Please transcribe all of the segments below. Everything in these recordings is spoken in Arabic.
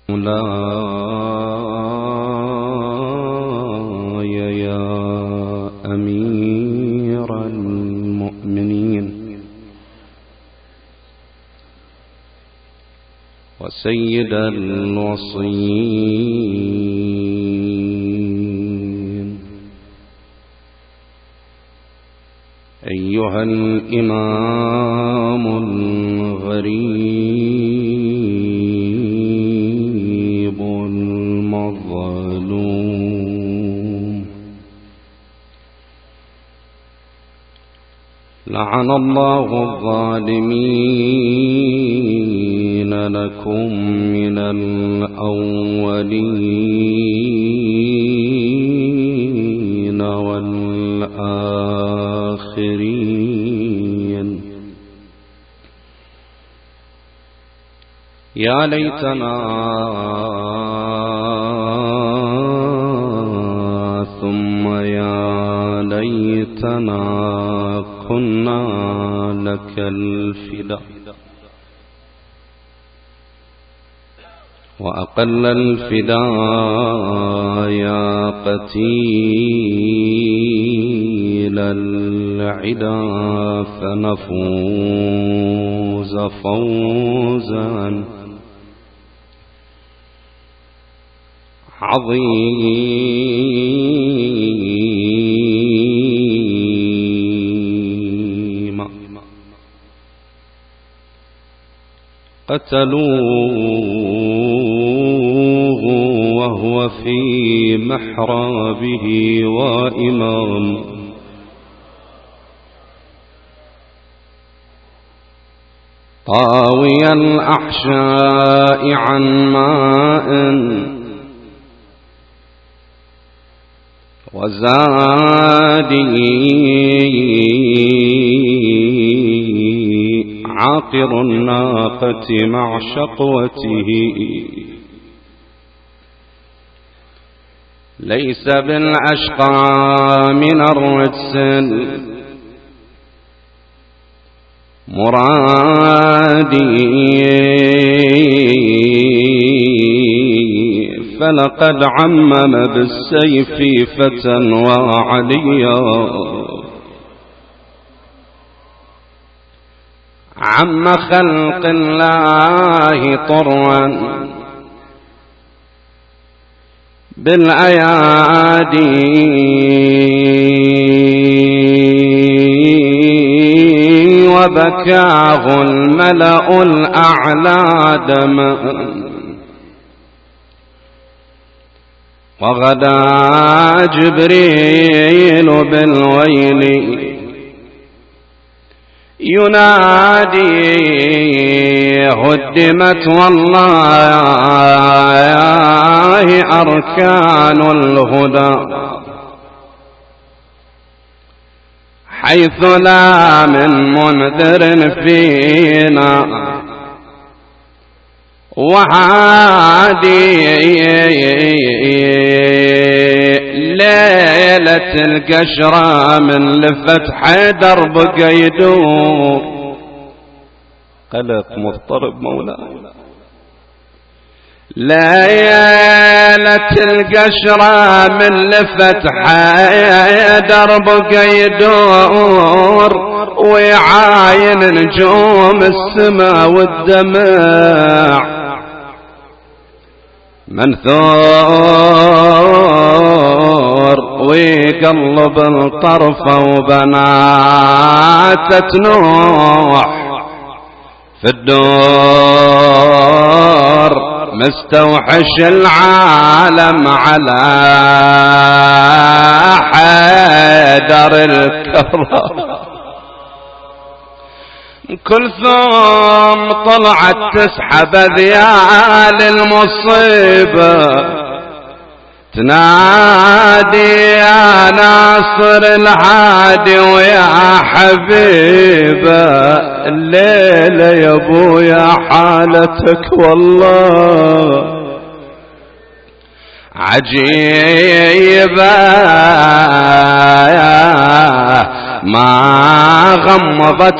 مولاي يا أمير المؤمنين وسيد الوصيين، أيها الإمام الغريب المظلوم، لعن الله الظالمين لكم من الأولين والآخرين. يا ليتنا ثم يا ليتنا كنا لك الفداء، وأقل الفداء يا قتيل العدا، فنفوز فوزا عظيما. قتلوه وهو في محرابه وإمام، طاوي الأحشاء عن ماء وزادي عاقر الناقة مع شقوته، ليس بالأشقى من الرجس مرادي، فلقد عمم بالسيف فتى وعليا، عم خلق الله طرا بالأيادي، وبكاه الملأ الأعلى دما، وغدا جبريل بالويل ينادي، هدمت والله أركان الهدى، حيث لا من منذر فينا وعادي، ليلة القشرة من لفتح درب قيدور، قلق مضطرب مولاي، ليلة القشرة من لفتح درب قيدور، ويعاين نجوم السماء والدمع، منثور ويقلب الطرف وبنات نوح في الدور، مستوحش العالم على حيدر الكرم. كلثوم طلعت تسحب ذيال المصيبة، تنادي يا ناصر الهادي ويا حبيبه، الليلة يا ابويا حالتك والله عجيبة، ما غم غمضت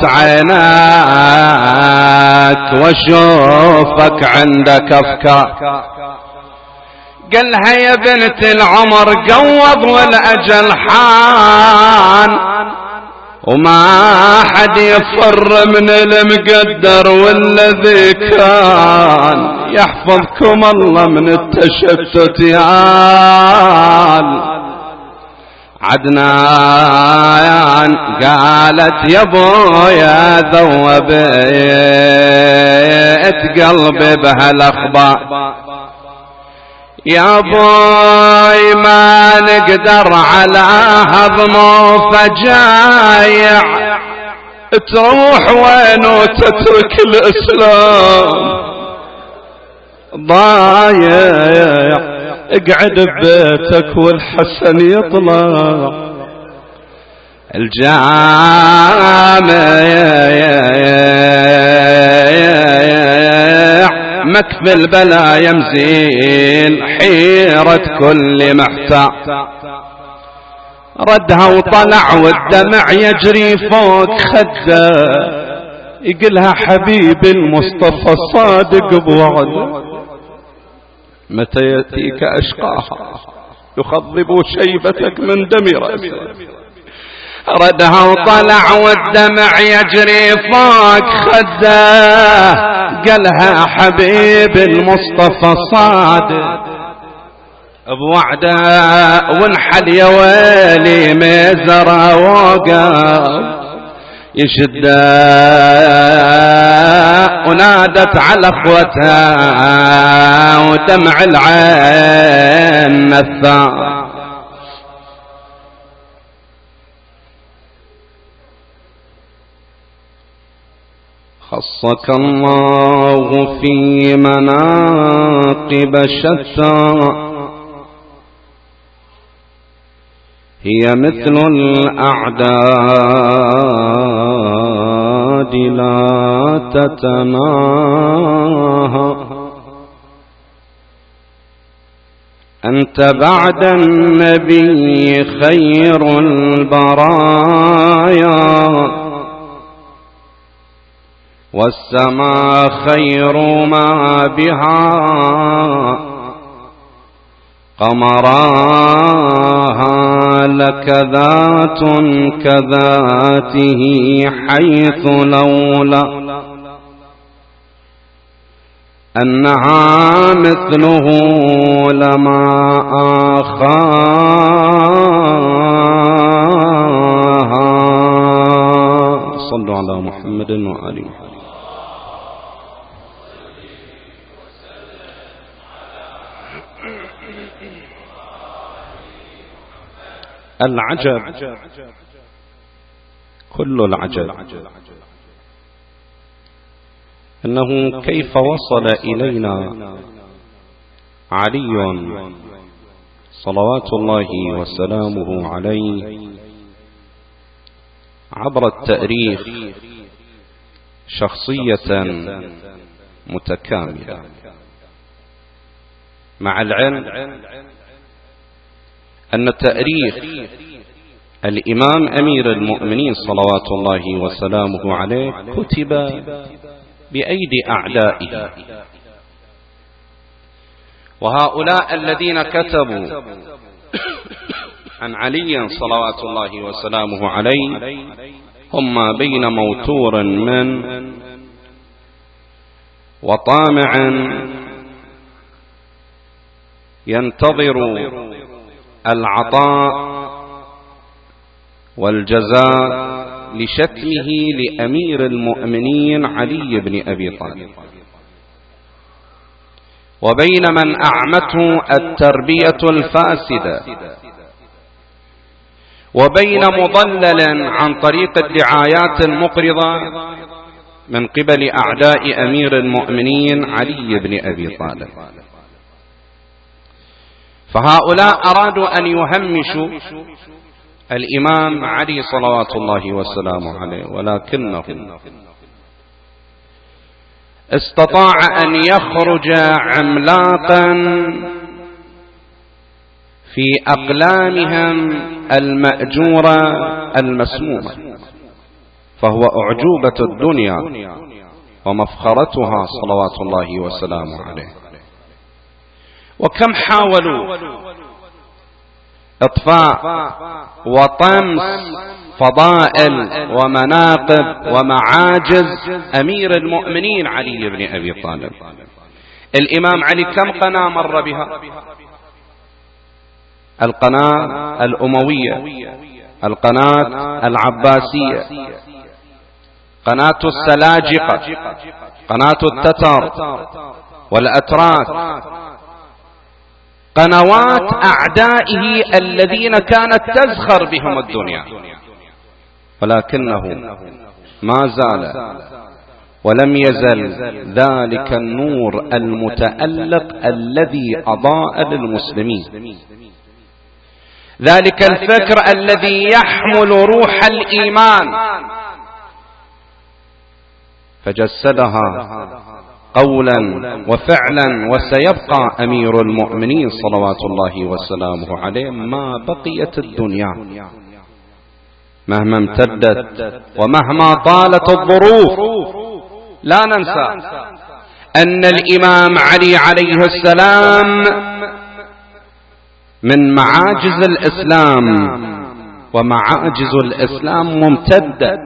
عيناك واشوفك عندك افكار. قالها يا بنت العمر قوض والأجل حان، وما حد يفر من المقدر والذي كان، يحفظكم الله من التشتت يال. عدنان قالت يا بويا ذوبت قلبي بهالاخبار، يا بوي ما نقدر على هضمه فجايع، تروح وين وتترك الإسلام ضايع، اقعد ببيتك والحسن يطلع الجامع، مكفي البلا يمزين حيرة كل محتاج. ردها وطلع والدمع يجري فوق خده، يقلها حبيبي المصطفى الصادق بوعده، متى يأتيك أشقاها يخضب شيبتك من دم رأسك. ردها وطلع والدمع يجري فوق خده، قالها حبيب المصطفى صادق بوعده، وانحل يا ويلي ميزرة وقف يشده، ونادت على اخوتها ودمع العين نثار. خصك الله في مناقب شتى، هي مثل الأعداد لا تتناهى، أنت بعد النبي خير البرايا، والسماء خير ما بها قمراها، لك ذات كذاته حيث لولا أنها مثله لما آخاها. صلوا على محمد وآله. العجب كل العجب أنه كيف وصل إلينا علي صلوات الله وسلامه عليه عبر التاريخ شخصية متكاملة، مع العلم أن تاريخ الإمام أمير المؤمنين صلوات الله وسلامه عليه كتب بأيدي أعدائه، وهؤلاء الذين كتبوا عن علي صلوات الله وسلامه عليه هم بين موتور من وطامع ينتظر العطاء والجزاء لشتمه لأمير المؤمنين علي بن أبي طالب، وبين من أعمته التربية الفاسدة، وبين مضلل عن طريق الدعايات المقرضة من قبل أعداء أمير المؤمنين علي بن أبي طالب. فهؤلاء أرادوا أن يهمشوا الإمام علي صلوات الله وسلامه عليه، ولكنه استطاع أن يخرج عملاقا في أقلامهم المأجورة المسمومة، فهو أعجوبة الدنيا ومفخرتها صلوات الله وسلامه عليه. وكم حاولوا إطفاء وطمس فضائل ومناقب ومعاجز أمير المؤمنين علي بن أبي طالب. الإمام علي كم قناة مر بها؟ القناة الأموية، القناة العباسية، قناة السلاجقة، قناة التتر والأتراك، قنوات أعدائه الذين كانت تزخر بهم الدنيا، ولكنه ما زال ولم يزل ذلك النور المتألق الذي أضاء للمسلمين، ذلك الفكر الذي يحمل روح الإيمان، فجسدها قولا وفعلا. وسيبقى أمير المؤمنين صلوات الله وسلامه عليه ما بقيت الدنيا، مهما امتدت ومهما طالت الظروف. لا ننسى أن الإمام علي عليه السلام من معاجز الإسلام، ومعاجز الإسلام ممتدة.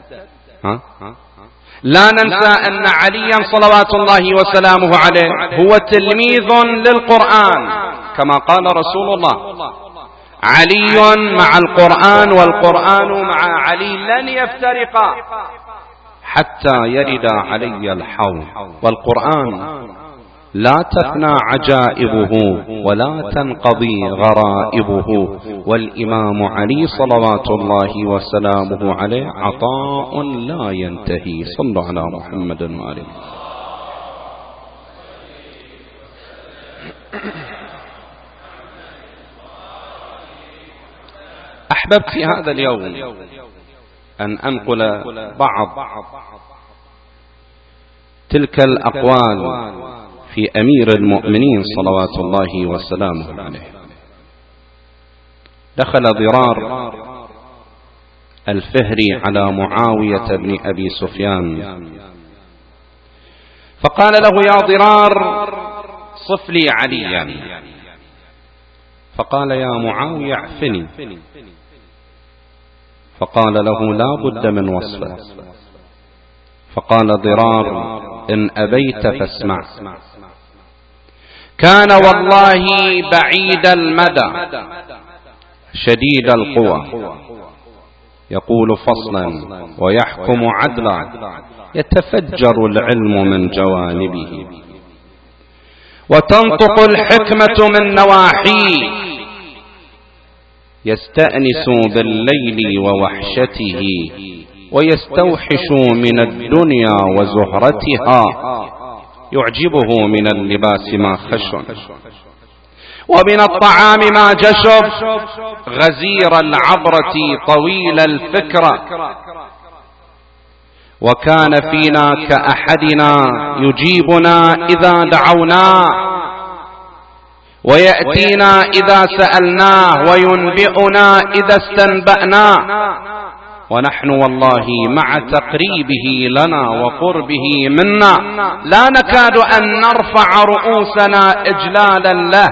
لا ننسى أن عليا صلوات الله وسلامه عليه هو تلميذ للقرآن، كما قال رسول الله: علي مع القرآن والقرآن مع علي لن يفترقا حتى يرد علي الحوض. والقرآن لا تفنى عجائبه ولا تنقضي غرائبه، والإمام علي صلوات الله وسلامه عليه عطاء لا ينتهي. صلوا على محمد وآله. أحببت في هذا اليوم أن أنقل بعض تلك الأقوال في أمير المؤمنين صلوات الله وسلامه عليه. دخل ضرار الفهري على معاوية بن أبي سفيان فقال له: يا ضرار صف لي عليا. فقال: يا معاوية اعفني. فقال له: لا بد من وصفه. فقال ضرار: إن أبيت فاسمع. كان والله بعيد المدى شديد القوى، يقول فصلا ويحكم عدلا، يتفجر العلم من جوانبه، وتنطق الحكمة من نواحيه، يستأنس بالليل ووحشته، ويستوحش من الدنيا وزهرتها، يعجبه من اللباس ما خشن، ومن الطعام ما جشب، غزير العبرة طويل الفكرة، وكان فينا كأحدنا يجيبنا إذا دعوناه، ويأتينا إذا سألناه، وينبئنا إذا استنبأناه، ونحن والله مع تقريبه لنا وقربه منا لا نكاد أن نرفع رؤوسنا إجلالا له.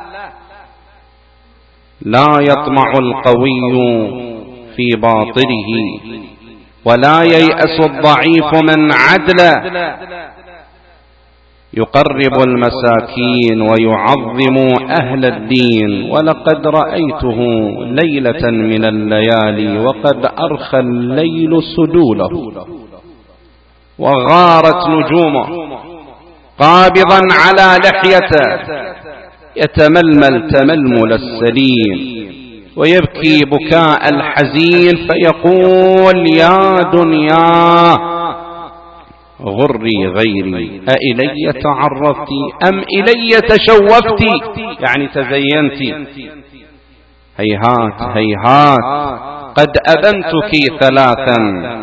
لا يطمع القوي في باطله، ولا ييأس الضعيف من عدله، يقرب المساكين ويعظم أهل الدين. ولقد رأيته ليلة من الليالي وقد أرخى الليل سدوله، وغارت نجومه، قابضا على لحيته، يتململ تململ السليم، ويبكي بكاء الحزين، فيقول: يا دنيا غري غيري، أإلي تعرفت أم إلي تشوفت؟ يعني تزينت. هيهات هيهات، قد أذنتك ثلاثا،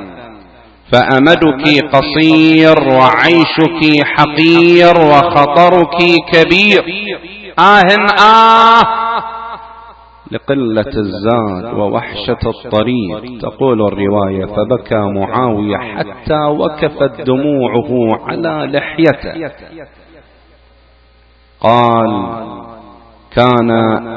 فأمدك قصير، وعيشك حقير، وخطرك كبير. لقلة الزاد ووحشة الطريق. تقول الرواية: فبكى معاوية حتى وكفت دموعه على لحيته. قال: كان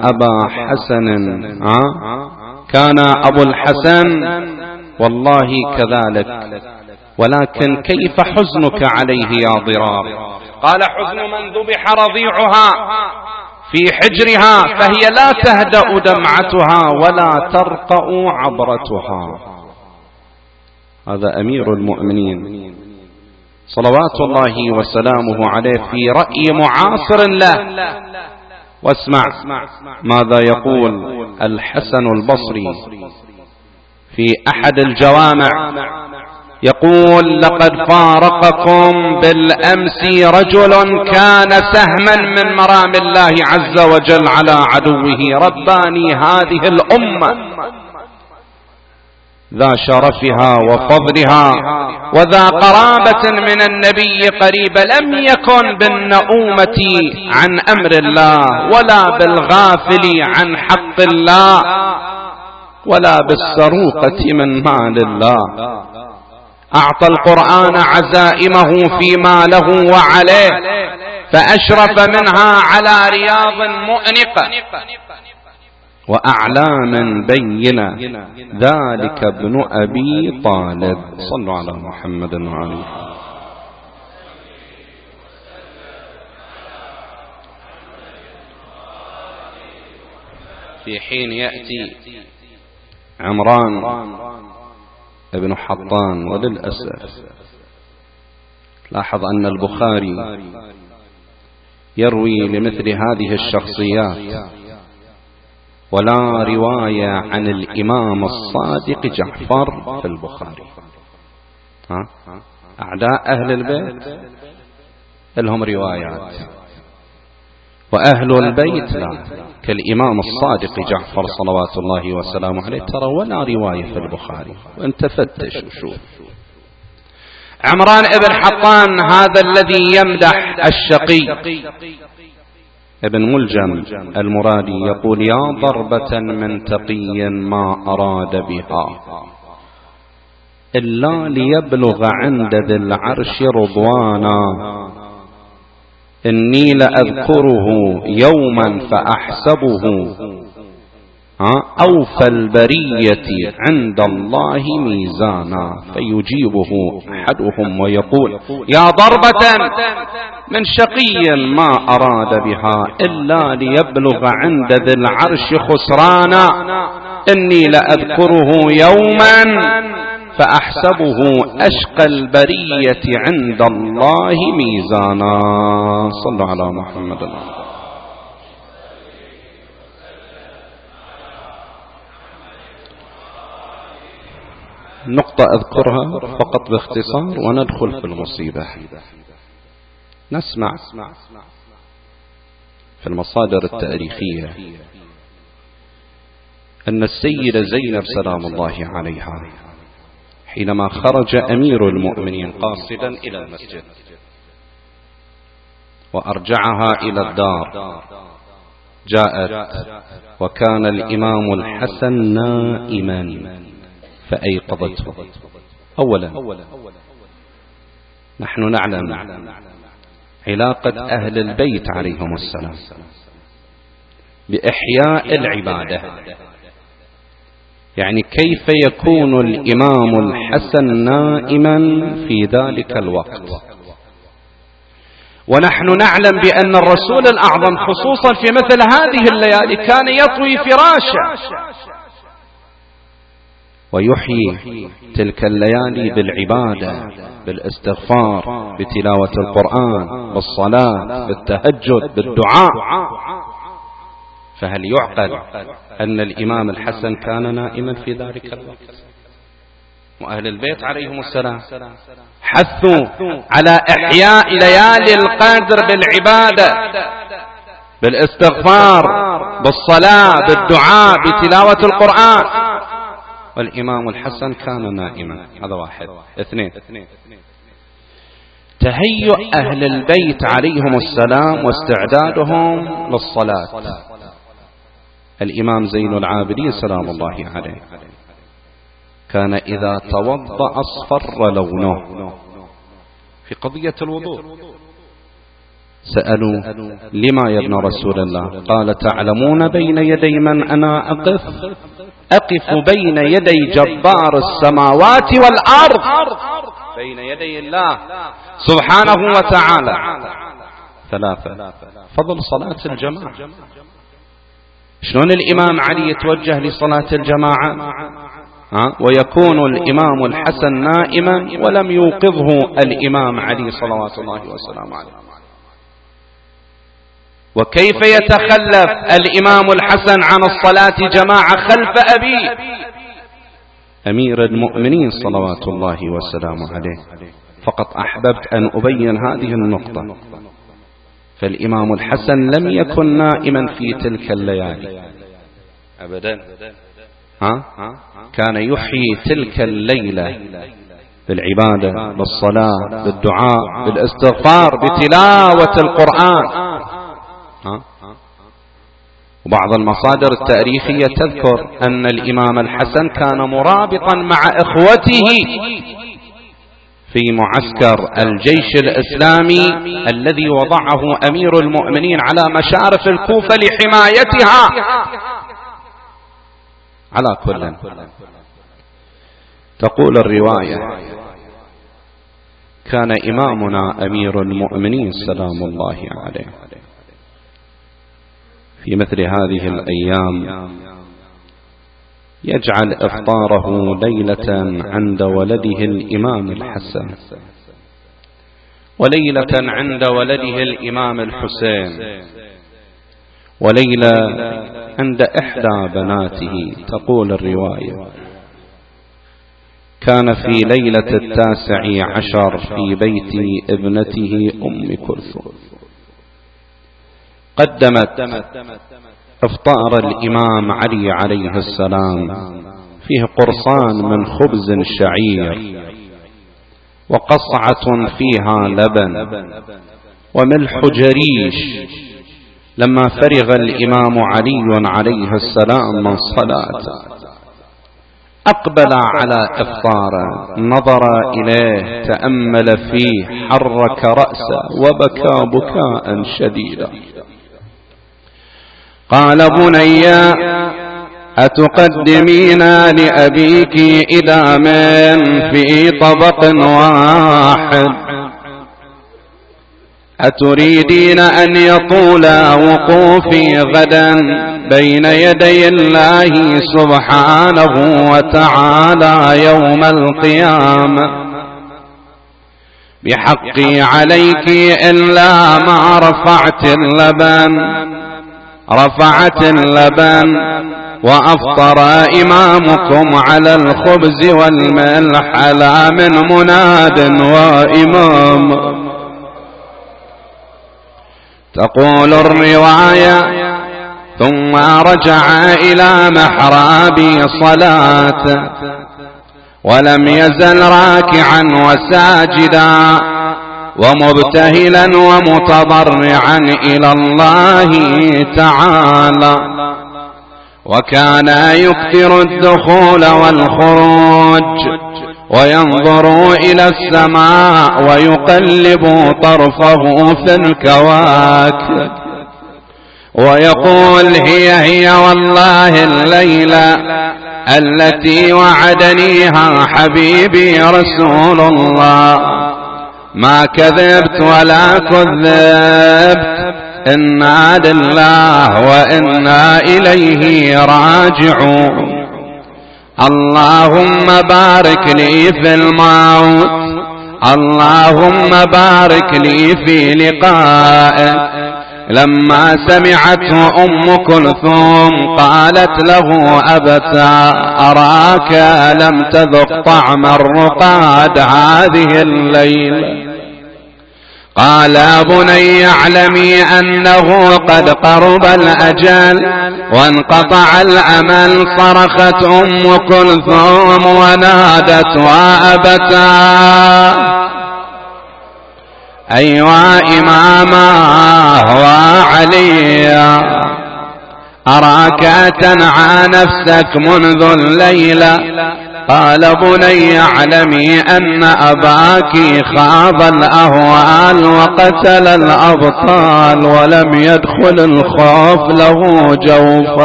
أبو الحسن والله كذلك، ولكن كيف حزنك عليه يا ضرار؟ قال: حزن من ذبح رضيعها في حجرها فهي لا تهدأ دمعتها ولا ترقأ عبرتها. هذا أمير المؤمنين صلوات الله وسلامه عليه في رأي معاصر له. واسمع ماذا يقول الحسن البصري في أحد الجوامع، يقول: لقد فارقكم بالأمس رجل كان سهما من مرام الله عز وجل على عدوه، رباني هذه الأمة ذا شرفها وفضلها وذا قرابة من النبي قريب، لم يكن بالنؤومة عن أمر الله ولا بالغافل عن حق الله ولا بالسروقة من مال الله. أعطى القرآن عزائمه فيما له وعليه، فأشرف منها على رياض مؤنقة وأعلام بينة، ذلك ابن أبي طالب. صلوا على محمد وعليه. في حين يأتي عمران ابن حطان، وللأسف لاحظ أن البخاري يروي لمثل هذه الشخصيات ولا رواية عن الإمام الصادق جعفر في البخاري. أعداء أهل البيت لهم روايات، وأهل البيت لا، كالإمام الصادق جعفر صلوات الله وسلامه عليه ترى ولا رواية في البخاري. وانت فتش وشوف. عمران ابن حطان هذا الذي يمدح الشقي ابن ملجم المرادي يقول: يا ضربة من تقي ما أراد بها إلا ليبلغ عند ذي العرش رضوانا، إني لأذكره يوما فأحسبه أوفى البرية عند الله ميزانا. فيجيبه أحدهم ويقول: يا ضربة من شقي ما أراد بها إلا ليبلغ عند ذي العرش خسرانا، إني لأذكره يوما فأحسبه أشقى البرية عند الله ميزانا. صلوا على محمد. نقطة أذكرها فقط باختصار وندخل في المصيبة. نسمع في المصادر التاريخية أن السيدة زينب سلام الله عليها حينما خرج أمير المؤمنين قاصدا إلى المسجد وأرجعها إلى الدار، جاءت وكان الإمام الحسن نائما فأيقظته. أولا نحن نعلم علاقة أهل البيت عليهم السلام بإحياء العبادة، يعني كيف يكون الإمام الحسن نائما في ذلك الوقت؟ ونحن نعلم بأن الرسول الأعظم خصوصا في مثل هذه الليالي كان يطوي فراشه ويحيي تلك الليالي بالعبادة، بالاستغفار، بتلاوة القرآن، بالصلاة، بالتهجد، بالدعاء. فهل يعقل أن الإمام الحسن كان نائما في ذلك الوقت؟ وأهل البيت عليهم السلام حثوا على إحياء ليالي القدر بالعبادة، بالاستغفار، بالصلاة، بالدعاء، بتلاوة القرآن، والإمام الحسن كان نائما. هذا واحد. اثنين، تهيؤ أهل البيت عليهم السلام واستعدادهم للصلاة. الإمام زين العابدين سلام الله عليه كان إذا توضأ أصفر لونه في قضية الوضوء. سألوا: لما يا ابن رسول الله؟ قال: تعلمون بين يدي من أنا أقف بين يدي جبار السماوات والأرض، بين يدي الله سبحانه وتعالى. 3. فضل صلاة الجماعة. شلون الإمام علي يتوجه لصلاة الجماعة ويكون الإمام الحسن نائما ولم يوقظه الإمام علي صلوات الله وسلامه عليه؟ وكيف يتخلف الإمام الحسن عن الصلاة جماعة خلف أبيه أمير المؤمنين صلوات الله وسلامه عليه؟ فقط أحببت أن أبين هذه النقطة. فالإمام الحسن لم يكن نائما في تلك الليالي أبدا، كان يحيي تلك الليلة بالعبادة، بالصلاة، بالدعاء، بالاستغفار، بتلاوة القرآن. وبعض المصادر التاريخية تذكر أن الإمام الحسن كان مرابطا مع إخوته في معسكر الجيش الإسلامي الذي وضعه أمير المؤمنين على مشارف الكوفة لحمايتها. على كل، تقول الرواية: كان إمامنا أمير المؤمنين سلام الله عليه في مثل هذه الأيام يجعل إفطاره ليلة عند ولده الإمام الحسن، وليلة عند ولده الإمام الحسين، وليلة عند إحدى بناته. تقول الرواية: كان في ليلة 19 في بيت ابنته أم كلثوم. قدمت افطار الإمام علي عليه السلام فيه قرصان من خبز شعير، وقصعة فيها لبن، وملح جريش. لما فرغ الإمام علي عليه السلام من صلاته أقبل على إفطاره، نظر إليه، تأمل فيه، حرك رأسه وبكى بكاء شديدا. قال: بني، أتقدمين لأبيك إداما في طبق واحد؟ أتريدين أن يطول وقوفي غدا بين يدي الله سبحانه وتعالى يوم القيامة؟ بحقي عليك إلا ما رفعت اللبن وأفطر إمامكم على الخبز والملح، لا من مناد وإمام. تقول الرواية: ثم رجع إلى محراب صلاته، ولم يزل راكعا وساجدا ومبتهلا ومتضرعا إلى الله تعالى. وكان يكثر الدخول والخروج، وينظر إلى السماء ويقلب طرفه في الكواكب ويقول: هي والله الليلة التي وعدنيها حبيبي رسول الله، ما كذبت ولا كذبت، إنا لله وإنا إليه راجعون. اللهم بارك لي في الموت، اللهم بارك لي في لقائك. لما سمعته أم كلثوم قالت له: أبتا، أراك لم تذق طعم الرقاد هذه الليلة. قال: بني، اعلمي أنه قد قرب الأجل وانقطع الأمل. صرخت أم كلثوم ونادت: وأبتا، أيوا إماما وعليا، أراك تنعى نفسك منذ الليلة. قال بني اعلمي أن أباك خاض الأهوال وقتل الأبطال ولم يدخل الخوف له جوفا،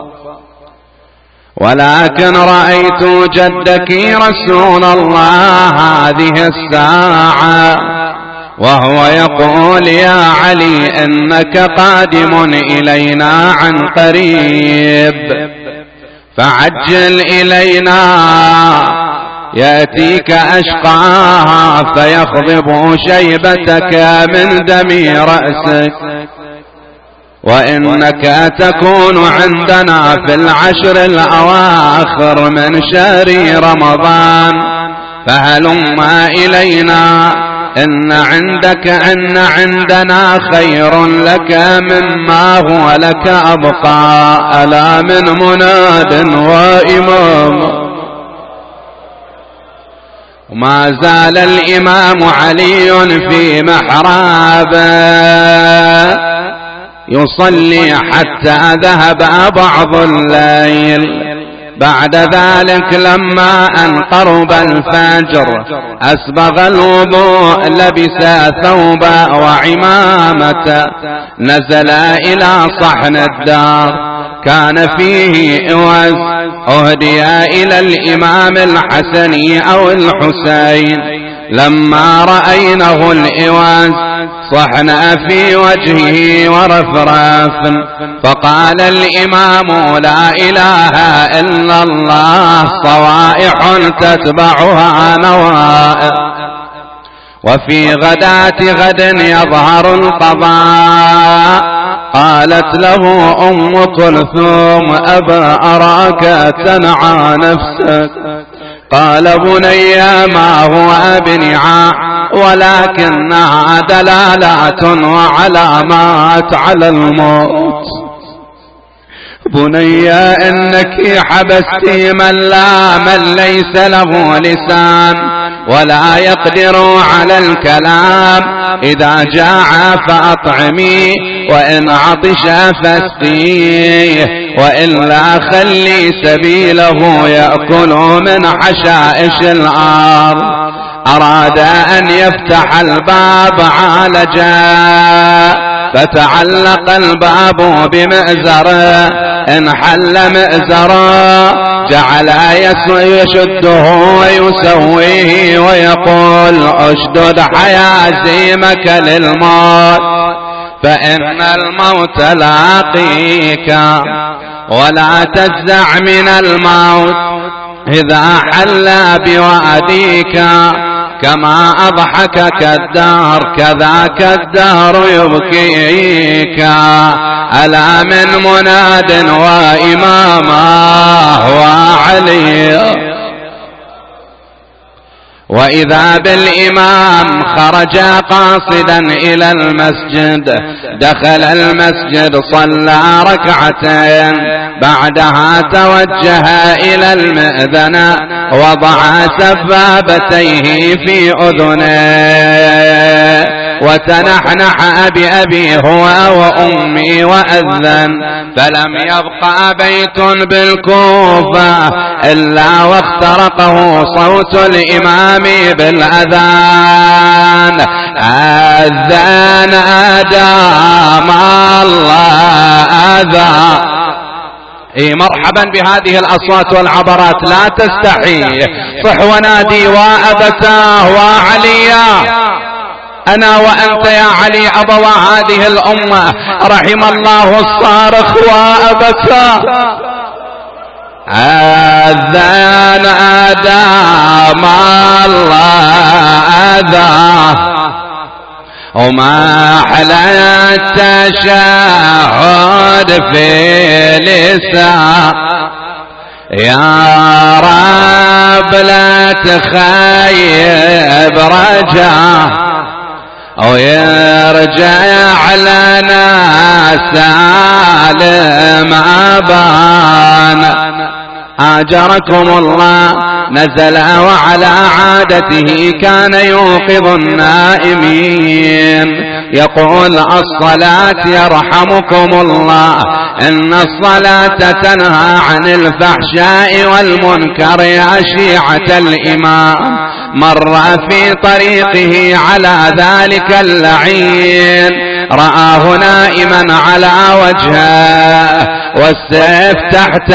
ولكن رأيت جدك رسول الله هذه الساعة وهو يقول يا علي إنك قادم إلينا عن قريب فعجل إلينا يأتيك أشقاها فيخضب شيبتك من دم رأسك، وإنك تكون عندنا في العشر الأواخر من شهر رمضان، فهلم إلينا إن عندنا خير لك مما هو لك أبقى. ألا من مناد وإمام. وما زال الإمام علي في محرابه يصلي حتى ذهب بعض الليل. بعد ذلك لما أن قرب الفجر أسبغ الوضوء، لبس ثوبا وعمامة، نزل إلى صحن الدار كان فيه إوز أهدي إلى الإمام الحسن أو الحسين. لما رأينه الإوز صحن في وجهه ورفراف، فقال الإمام لا إله إلا الله صوائح تتبعها نوائح. وفي غداة غد يظهر القضاء. قالت له أم كلثوم أبا أراك تنعى نفسك. قال بني ما هو أبنعاء ولكنها دلالات وعلامات على الموت. بني إنك حبستي من ليس له لسان ولا يقدر على الكلام. إذا جاع فأطعمي وإن عطش فاسقيه، وإلا خلي سبيله يأكل من حشائش الأرض. أراد أن يفتح الباب عالجا، فتعلق الباب بمئزره، انحل مئزره، جعل يشده ويسويه ويقول اشدد حيازيمك للموت فإن الموت لاقيك، ولا تفزع من الموت إذا حل بواديك. كما أضحكك الدهر كذاك الدهر يبكيك. ألا من مناد وإماما وعلي. وإذا بالإمام خرج قاصدا إلى المسجد، دخل المسجد صلى ركعتين، بعدها توجه إلى المئذنة وضع سبابتيه في أذنيه وتنحنح بأبي هو وأمي وأذن. فلم يبقى بيت بالكوفة إلا واخترقه صوت الإمام بالأذان. أذان أدام الله أذى. مرحبا بهذه الأصوات والعبرات، لا تستحي، صح ونادي وأبتاه وعليا. أنا وأنت يا علي أبوا هذه الأمة، رحم الله الصارخ وأبتاه. أذان أدام الله أذاه، وما أحلى التشهد في لسان. يا رب لا تخيب رجاه أو يرجع لنا سالم أبان. أجركم الله. نزل وعلى عادته كان يوقظ النائمين يقول الصلاة يرحمكم الله إن الصلاة تنهى عن الفحشاء والمنكر يا شيعة الإمام. مر في طريقه على ذلك اللعين رآه نائما على وجهه والسيف تحت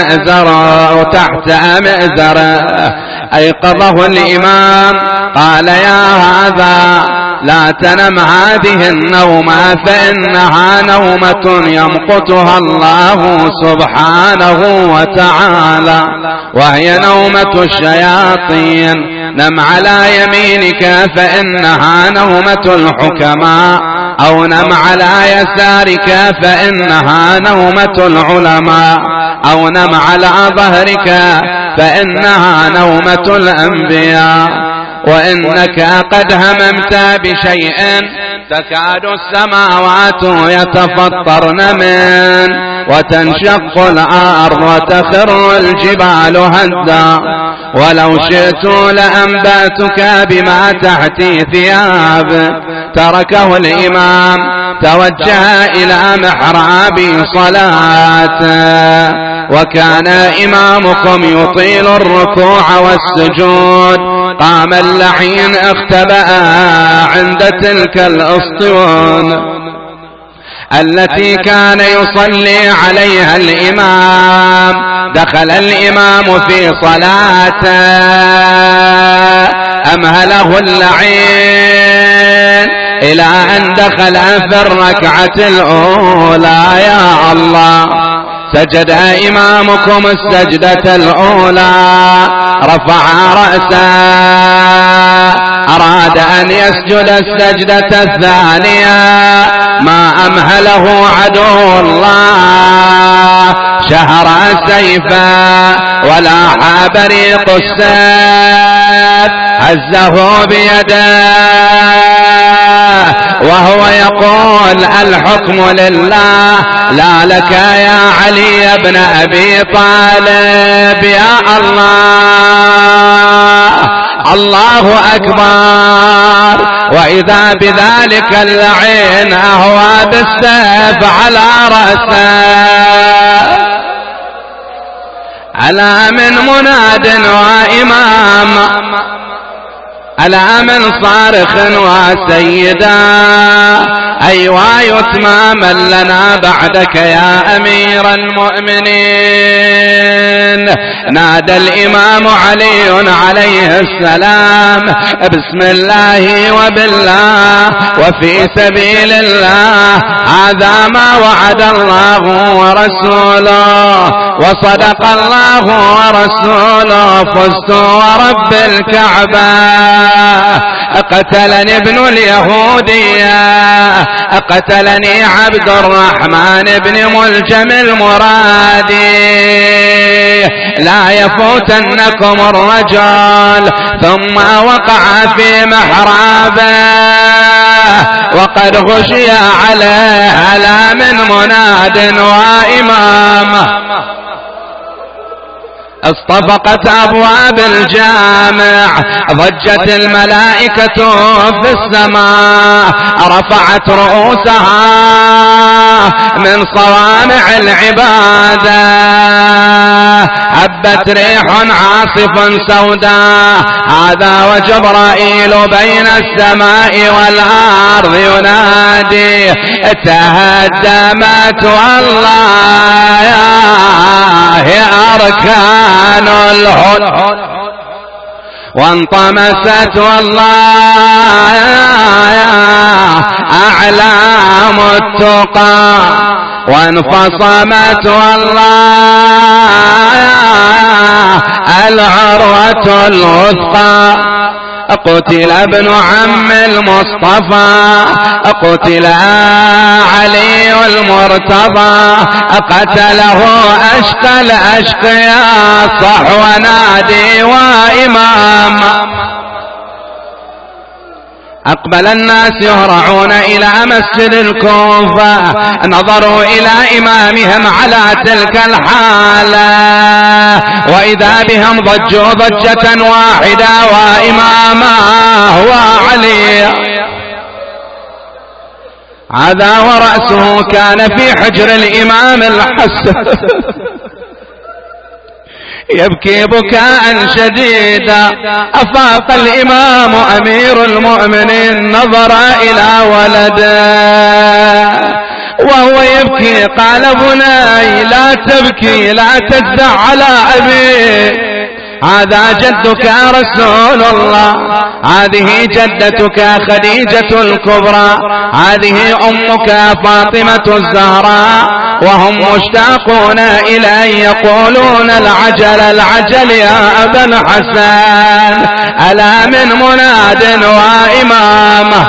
مئزره أيقظه الإمام قال يا هذا لا تنم هذه النومة فإنها نومة يمقتها الله سبحانه وتعالى وهي نومة الشياطين. نم على يمينك فإنها نومة الحكماء أو نم على يسارك فإنها نومة العلماء أو نم على ظهرك فإنها نومة الأنبياء. وإنك قد هممت بشيء تكاد السماوات يتفطرن منه وتنشق الأرض وتخر الجبال هدا ولو شئت لأنبأتك بما تحتي ثياب. تركه الإمام توجه إلى محراب صلاته وكان إمامكم يطيل الركوع والسجود. قام اللعين اختبأ عند تلك الأسطوانة التي كان يصلي عليها الإمام. دخل الإمام في صلاته أمهله اللعين إلى أن دخل في الركعة الأولى. يا الله سجد إمامكم السجدة الأولى رفع رأسه أراد أن يسجد السجدة الثانية ما أمهله عدو الله شهر سيفا ولاح بريق السيف هزه بيده وهو يقول الحكم لله لا لك يا علي بن أبي طالب. يا الله الله أكبر. وإذا بذلك اللعين أهوى بالسيف على رأسه على من مناد وإمام على من صارخ وسيدا أيوا يتماما لنا بعدك يا أمير المؤمنين. نادى الإمام علي عليه السلام بسم الله وبالله وفي سبيل الله هذا ما وعد الله ورسوله وصدق الله ورسوله فزت ورب الكعبة. قتلني ابن اليهودية قتلني عبد الرحمن بن ملجم المرادي. لا يفوتنكم الرجل ثم وقع في محرابه وقد غشي عليه على من مناد وإمامه. اصطفقت أبواب الجامع ضجت الملائكة في السماء رفعت رؤوسها من صوامع العبادة هبت ريح عاصف سوداء هذا وجبرائيل بين السماء والأرض ينادي تهدمت والله يا أركان الهدى وانطمست والله أعلام التقى وانفصمت والله العروة الوثقى. قتل ابن عم المصطفى قتل علي المرتضى قتله أشقى الأشقياء صحو نادي وإمام. أقبل الناس يهرعون إلى مسجد الكوفة، نظروا إلى إمامهم على تلك الحالة، وإذا بهم ضجوا ضجة واحدة، وإماما هو علي هذا ورأسه كان في حجر الإمام الحسن يبكي بكاء شديدا. أفاق الإمام أمير المؤمنين، نظر إلى ولده وهو يبكي، قال بني لا تبكي، لا تجزع على أبي، هذا جدك يا رسول الله، هذه جدتك خديجة الكبرى، هذه أمك فاطمة الزهراء، وهم مشتاقون إليه يقولون العجل العجل يا أبا الحسن، ألا من مناد وإمامه.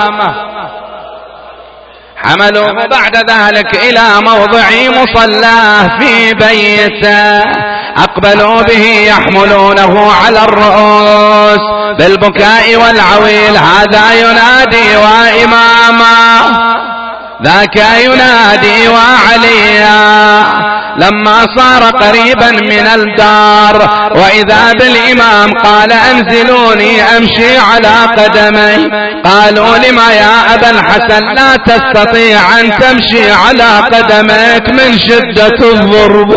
حملوه بعد ذلك إلى موضع مصلاه في بيته، أقبلوا به يحملونه على الرؤوس بالبكاء والعويل، هذا ينادي وإماما، ذاك ينادي وعليا. لما صار قريبا من الدار وإذا بالإمام قال أنزلوني أمشي على قدمي. قالوا لما يا أبا الحسن لا تستطيع أن تمشي على قدميك من شدة الضرب؟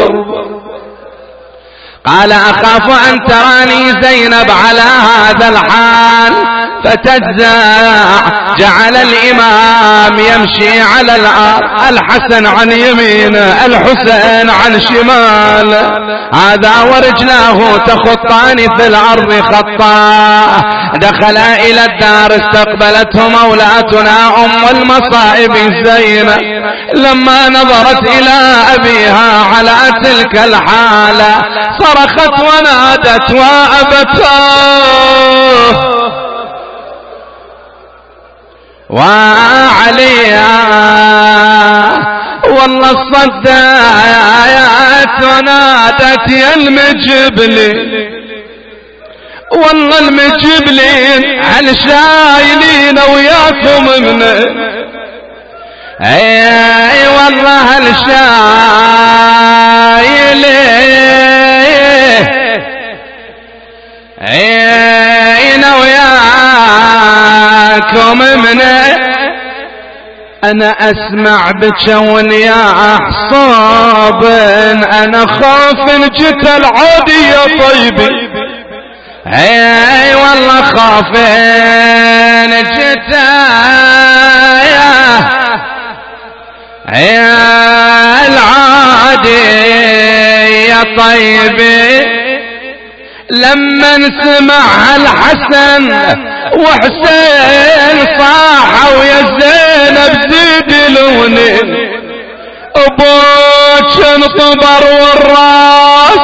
قال أخاف أن تراني زينب على هذا الحال فتجزع. جعل الإمام يمشي على الأرض، الحسن عن يمينه الحسين عن شماله، هذا ورجلاه تخطان في الأرض خطا. دخل إلى الدار، استقبلته مولاتنا أم المصائب زينب، لما نظرت إلى أبيها على تلك الحالة صرخت ونادت وأبتاه وعليا، والله الصدايات ونادت يا المجبلي، والله المجبلين هل شايلين وياكم منه، اي والله هل شايلين اين وياكم منه. انا اسمع بجون يا احصاب، انا خاف ان جت العادي يا طيبي، اي والله خاف ان جت يا العادي يا طيبي. لما نسمع الحسن وحسين صاحوا يا زينب زيد لوني، ابوك انطبر والراس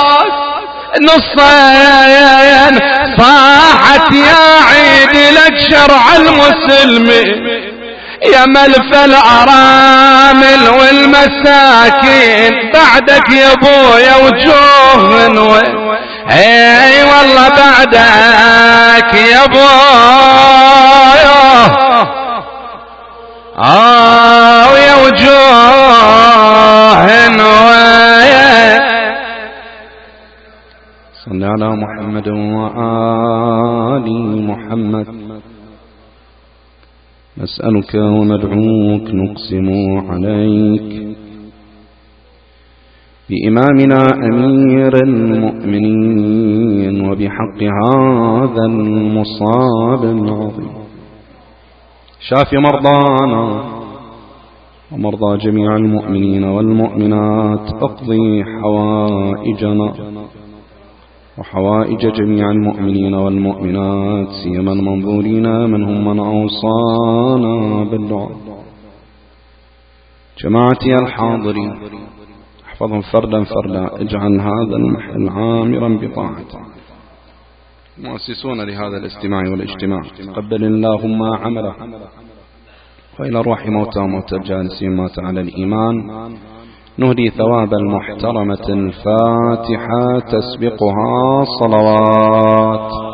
نصين، صاحت يا عيد لك شرع المسلمين، يا ملف الأرامل والمساكين بعدك يا ابويا وجوهن، اي والله بعدك يا ابويا يا وجوهن. صل على محمد وآل محمد. نسألك وندعوك نقسم عليك بإمامنا أمير المؤمنين وبحق هذا المصاب العظيم، شاف مرضانا ومرضى جميع المؤمنين والمؤمنات، اقضي حوائجنا وحوائج جميع المؤمنين والمؤمنات، سيما المنظورين منهم من أوصانا بالدعاء. جماعتي الحاضرين احفظهم فردا فردا، اجعل هذا المحل عامرا بطاعتك. مؤسسون لهذا الاستماع والاجتماع تقبل اللهم عمله، وإلى الروح موتى وموتى الجالسين مات على الإيمان نهدي ثواب المحترمة الفاتحة تسبقها صلوات.